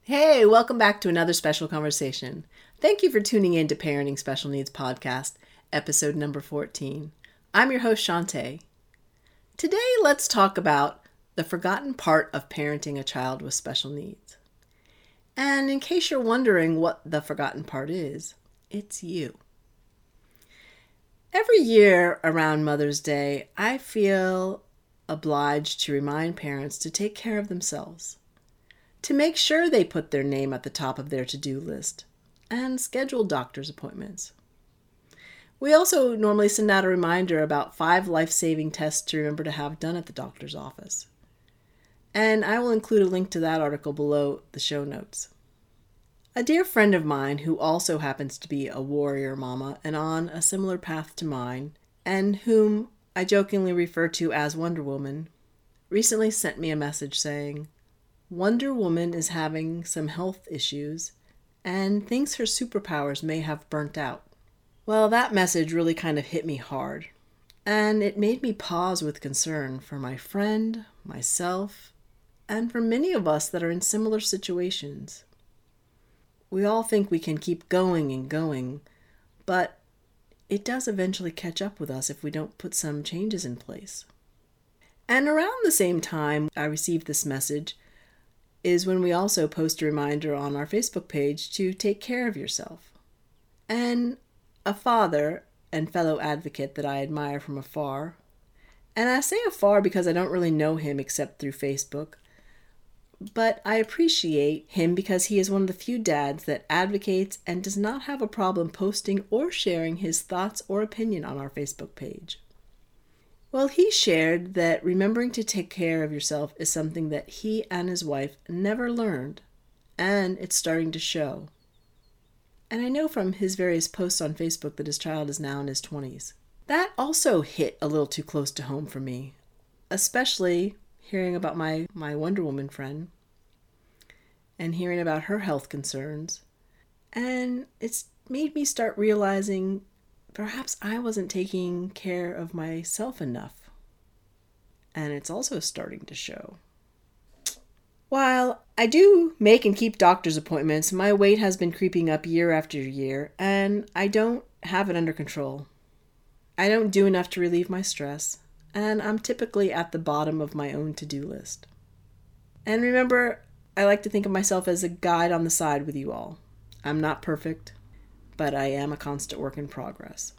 Hey, welcome back to another special conversation. Thank you for tuning in to Parenting Special Needs Podcast, episode number 14. I'm your host, Shantae. Today, let's talk about the forgotten part of parenting a child with special needs. And in case you're wondering what the forgotten part is, it's you. Every year around Mother's Day, I feel obliged to remind parents to take care of themselves, to make sure they put their name at the top of their to-do list, and schedule doctor's appointments. We also normally send out a reminder about 5 life-saving tests to remember to have done at the doctor's office. And I will include a link to that article below the show notes. A dear friend of mine who also happens to be a warrior mama and on a similar path to mine, and whom I jokingly refer to as Wonder Woman, recently sent me a message saying, Wonder Woman is having some health issues and thinks her superpowers may have burnt out. Well, that message really kind of hit me hard, and it made me pause with concern for my friend, myself, and for many of us that are in similar situations. We all think we can keep going and going, but it does eventually catch up with us if we don't put some changes in place. And around the same time I received this message is when we also post a reminder on our Facebook page to take care of yourself. And a father and fellow advocate that I admire from afar, and I say afar because I don't really know him except through Facebook, but I appreciate him because he is one of the few dads that advocates and does not have a problem posting or sharing his thoughts or opinion on our Facebook page. Well, he shared that remembering to take care of yourself is something that he and his wife never learned, and it's starting to show. And I know from his various posts on Facebook that his child is now in his 20s. That also hit a little too close to home for me, especially hearing about my Wonder Woman friend and hearing about her health concerns. And it's made me start realizing perhaps I wasn't taking care of myself enough. And it's also starting to show. While I do make and keep doctor's appointments, my weight has been creeping up year after year, and I don't have it under control. I don't do enough to relieve my stress, and I'm typically at the bottom of my own to-do list. And remember, I like to think of myself as a guide on the side with you all. I'm not perfect, but I am a constant work in progress.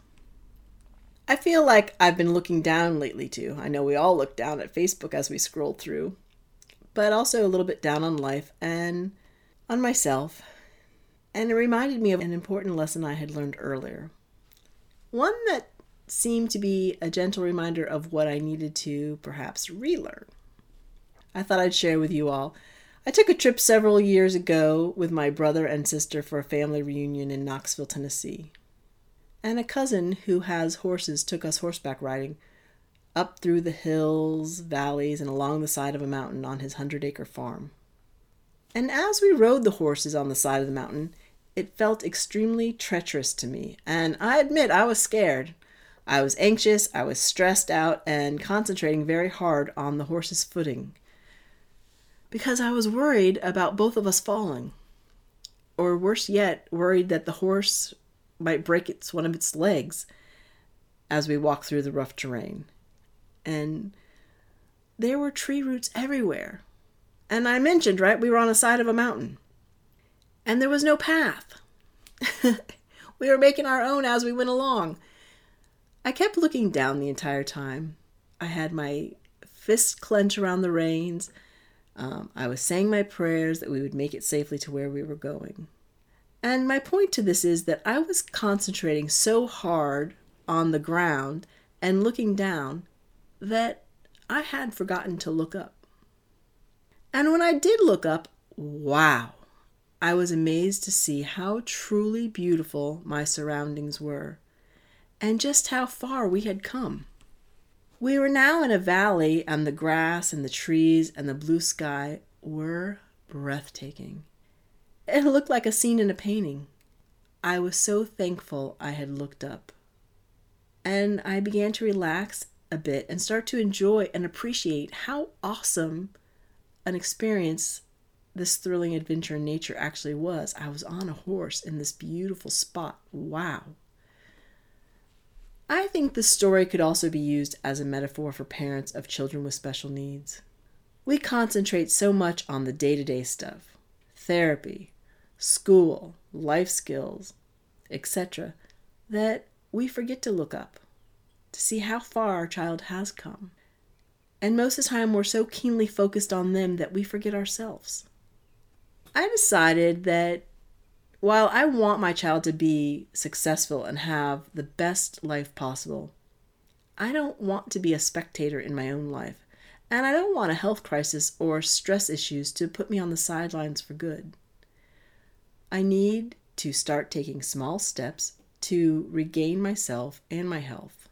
I feel like I've been looking down lately too. I know we all look down at Facebook as we scroll through, but also a little bit down on life and on myself. And it reminded me of an important lesson I had learned earlier. One that seemed to be a gentle reminder of what I needed to perhaps relearn. I thought I'd share with you all. I took a trip several years ago with my brother and sister for a family reunion in Knoxville, Tennessee. And a cousin who has horses took us horseback riding up through the hills, valleys, and along the side of a mountain on his 100-acre farm. And as we rode the horses on the side of the mountain, it felt extremely treacherous to me, and I admit I was scared. I was anxious, I was stressed out, and concentrating very hard on the horse's footing, because I was worried about both of us falling. Or worse yet, worried that the horse might break one of its legs as we walked through the rough terrain. And there were tree roots everywhere. And I mentioned, right, we were on the side of a mountain. And there was no path. We were making our own as we went along. I kept looking down the entire time. I had my fists clenched around the reins. I was saying my prayers that we would make it safely to where we were going. And my point to this is that I was concentrating so hard on the ground and looking down that I had forgotten to look up. And when I did look up, wow, I was amazed to see how truly beautiful my surroundings were and just how far we had come. We were now in a valley, and the grass and the trees and the blue sky were breathtaking. It looked like a scene in a painting. I was so thankful I had looked up. And I began to relax a bit and start to enjoy and appreciate how awesome an experience this thrilling adventure in nature actually was. I was on a horse in this beautiful spot. Wow. I think the story could also be used as a metaphor for parents of children with special needs. We concentrate so much on the day-to-day stuff, therapy, school, life skills, etc., that we forget to look up, to see how far our child has come. And most of the time we're so keenly focused on them that we forget ourselves. I decided that while I want my child to be successful and have the best life possible, I don't want to be a spectator in my own life, and I don't want a health crisis or stress issues to put me on the sidelines for good. I need to start taking small steps to regain myself and my health.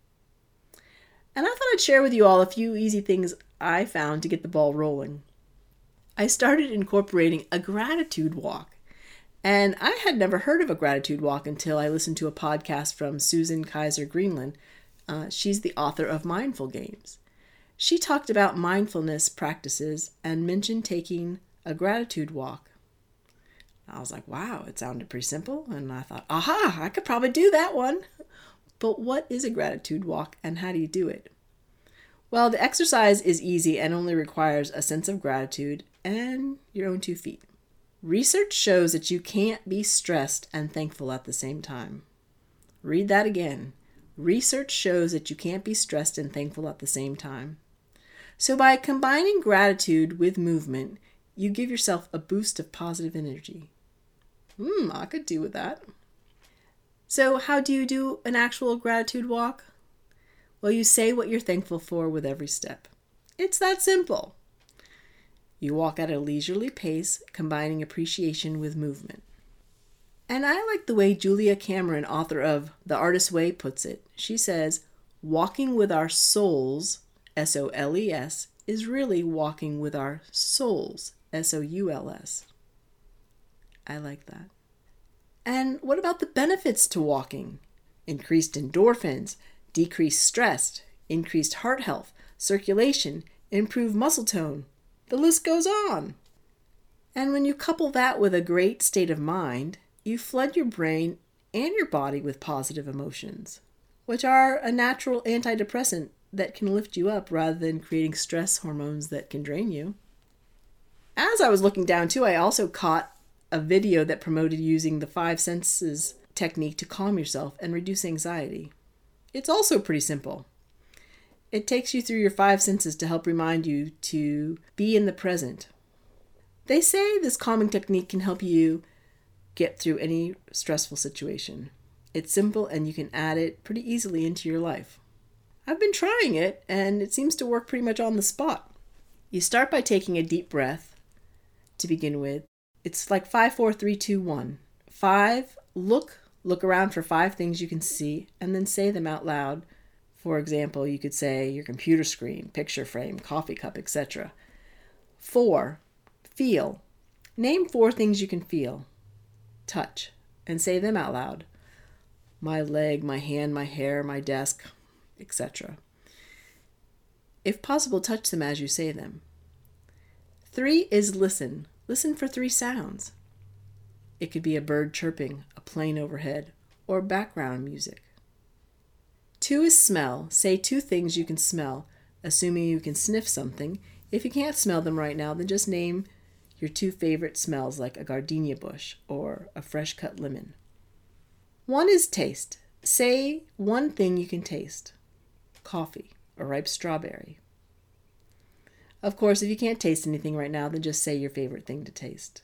And I thought I'd share with you all a few easy things I found to get the ball rolling. I started incorporating a gratitude walk. And I had never heard of a gratitude walk until I listened to a podcast from Susan Kaiser Greenland. She's the author of Mindful Games. She talked about mindfulness practices and mentioned taking a gratitude walk. I was like, wow, it sounded pretty simple. And I thought, aha, I could probably do that one. But what is a gratitude walk and how do you do it? Well, the exercise is easy and only requires a sense of gratitude and your own 2 feet. Research shows that you can't be stressed and thankful at the same time. Read that again. Research shows that you can't be stressed and thankful at the same time. So by combining gratitude with movement, you give yourself a boost of positive energy. I could do with that. So how do you do an actual gratitude walk? Well, you say what you're thankful for with every step. It's that simple. You walk at a leisurely pace, combining appreciation with movement. And I like the way Julia Cameron, author of The Artist's Way, puts it. She says, walking with our souls, S-O-L-E-S, is really walking with our souls, S-O-U-L-S. I like that. And what about the benefits to walking? Increased endorphins, decreased stress, increased heart health, circulation, improved muscle tone. The list goes on. And when you couple that with a great state of mind, you flood your brain and your body with positive emotions, which are a natural antidepressant that can lift you up rather than creating stress hormones that can drain you. As I was looking down too, I also caught a video that promoted using the 5 senses technique to calm yourself and reduce anxiety. It's also pretty simple. It takes you through your 5 senses to help remind you to be in the present. They say this calming technique can help you get through any stressful situation. It's simple and you can add it pretty easily into your life. I've been trying it and it seems to work pretty much on the spot. You start by taking a deep breath to begin with. It's like 5, 4, 3, 2, 1. 5, look around for 5 things you can see and then say them out loud. For example, you could say your computer screen, picture frame, coffee cup, etc. 4, feel. Name 4 things you can feel. Touch, and say them out loud. My leg, my hand, my hair, my desk, etc. If possible, touch them as you say them. 3 is listen. Listen for 3 sounds. It could be a bird chirping, a plane overhead, or background music. 2 is smell. Say 2 things you can smell, assuming you can sniff something. If you can't smell them right now, then just name your 2 favorite smells like a gardenia bush or a fresh cut lemon. 1 is taste. Say 1 thing you can taste. Coffee or ripe strawberry. Of course, if you can't taste anything right now, then just say your favorite thing to taste.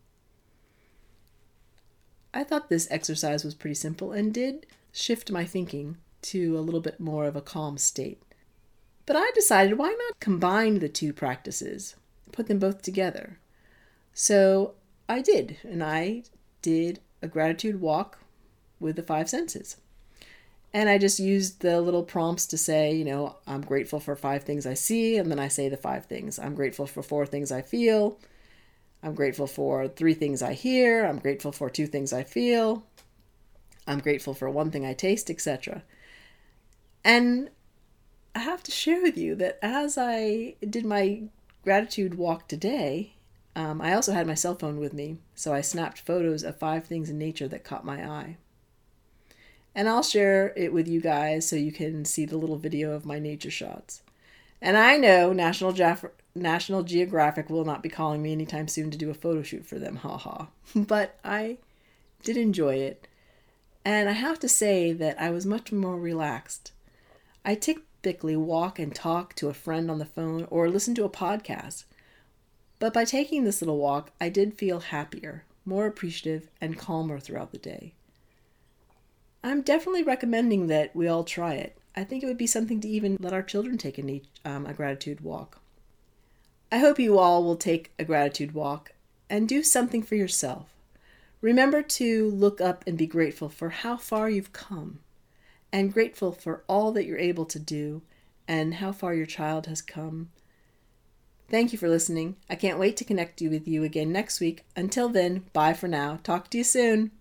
I thought this exercise was pretty simple and did shift my thinking to a little bit more of a calm state. But I decided, why not combine the 2 practices, put them both together? So I did, and I did a gratitude walk with the 5 senses. And I just used the little prompts to say, I'm grateful for 5 things I see, and then I say the 5 things. I'm grateful for 4 things I feel. I'm grateful for 3 things I hear. I'm grateful for 2 things I feel. I'm grateful for 1 thing I taste, etc. And I have to share with you that as I did my gratitude walk today, I also had my cell phone with me, so I snapped photos of 5 things in nature that caught my eye. And I'll share it with you guys so you can see the little video of my nature shots. And I know National Geographic will not be calling me anytime soon to do a photo shoot for them, haha. But I did enjoy it. And I have to say that I was much more relaxed. I typically walk and talk to a friend on the phone or listen to a podcast. But by taking this little walk, I did feel happier, more appreciative, and calmer throughout the day. I'm definitely recommending that we all try it. I think it would be something to even let our children take a gratitude walk. I hope you all will take a gratitude walk and do something for yourself. Remember to look up and be grateful for how far you've come, and grateful for all that you're able to do and how far your child has come. Thank you for listening. I can't wait to connect with you again next week. Until then, bye for now. Talk to you soon.